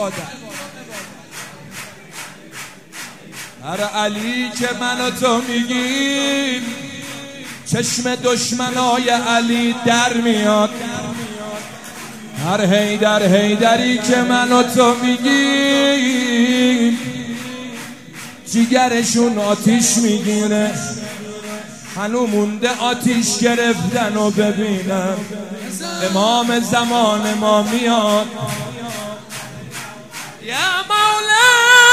هر علی که من و تو میگیم چشم دشمنای علی در میاد. هر حیدری که من و تو میگیم جیگرشون آتیش میگیره. هنو مونده آتیش گرفتن و ببینم امام زمان ما میاد. یا مولا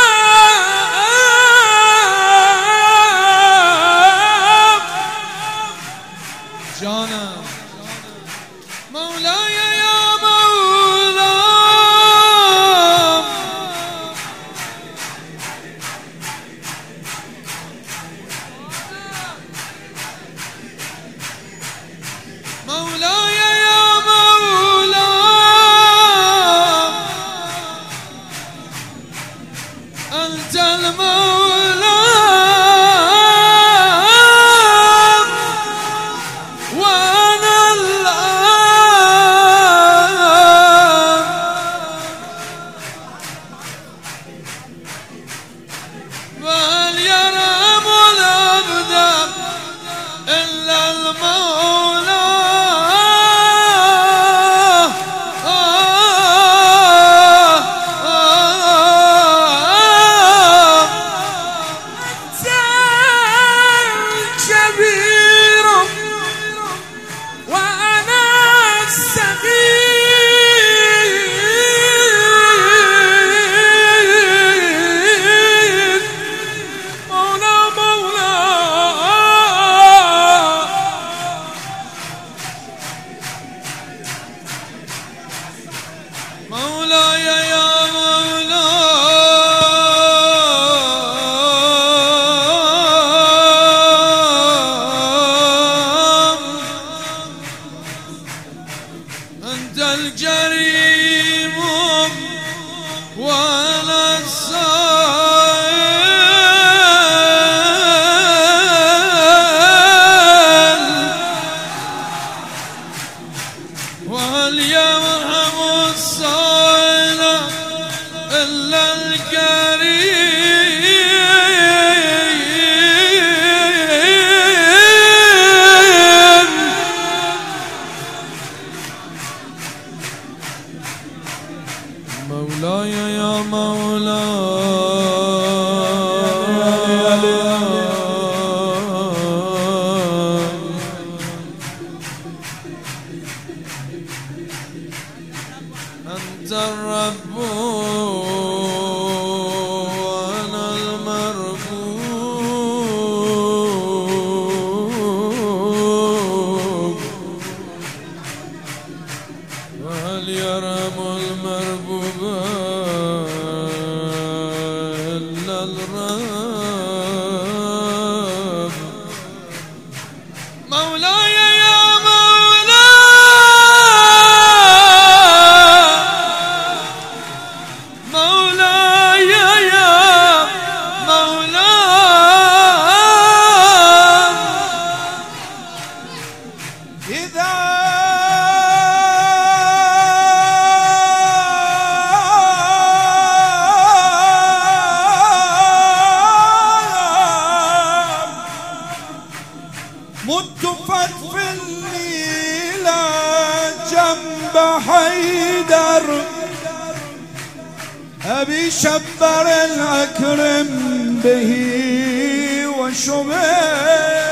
جانم مولای یا مولا مولای یا مولا انت المولا مولاي يا مولا أنت الكريم وأنا السائل وهل يرحم السائل إلا الكريم. مولاي يا أنت الرب وأنا المربوب وهل يرم المربوب إلا الرب. مولاي يا مولا مولاي يا مولا إذا مت فادفني إلى جنب حيدر أبي شبر الأكرم به وشبه.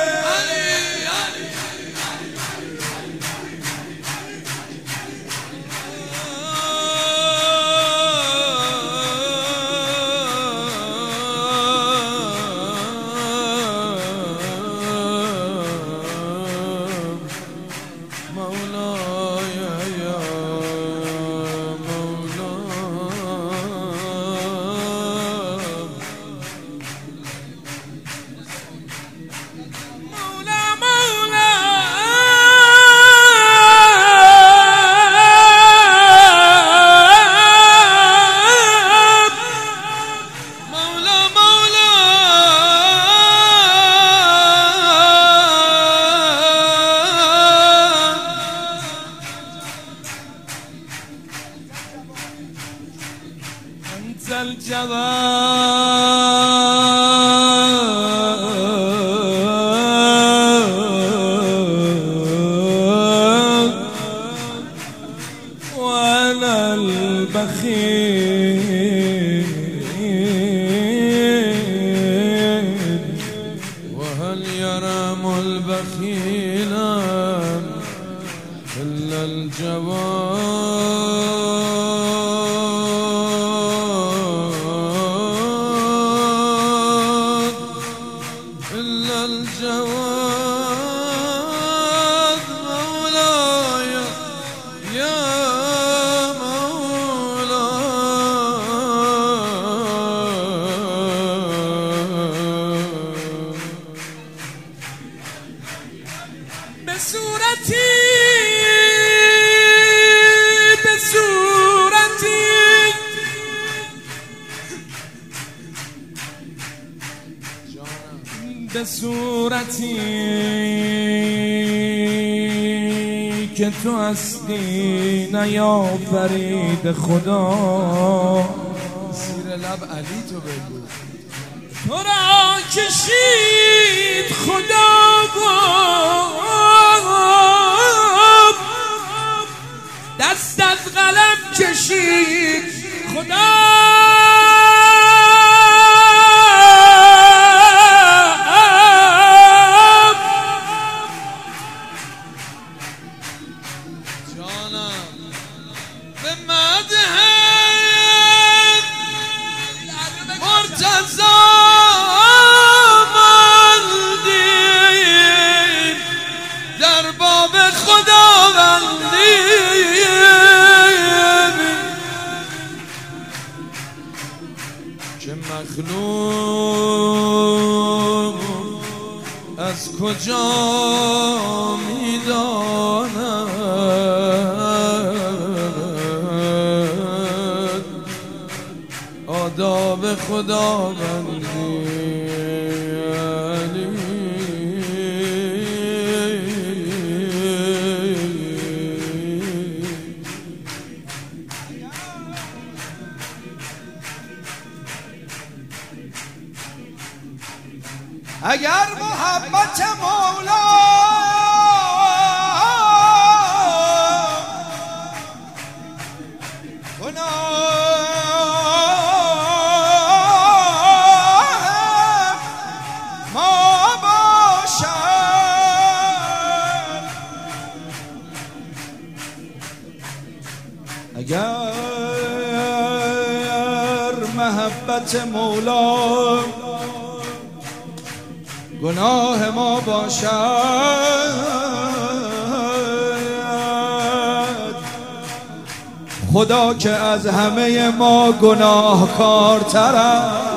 الجواد وأنا البخيل وهل يرام البخيل إلا الجواد إلا الجواد مولاي يا بصورتی به صورتی که تو هستی نیا فرید خدا زیر لب علی تو بگو تو را کشید خدا دست از قلم کشید خدا به مدح مرتضی آمدیم در باب خداوندی که مخلوق از کجا میداند آداب خداوندی علی اگر محبت مولا اگر محبت مولا گناه ما باشد خدا که از همه ما گناهکارتر است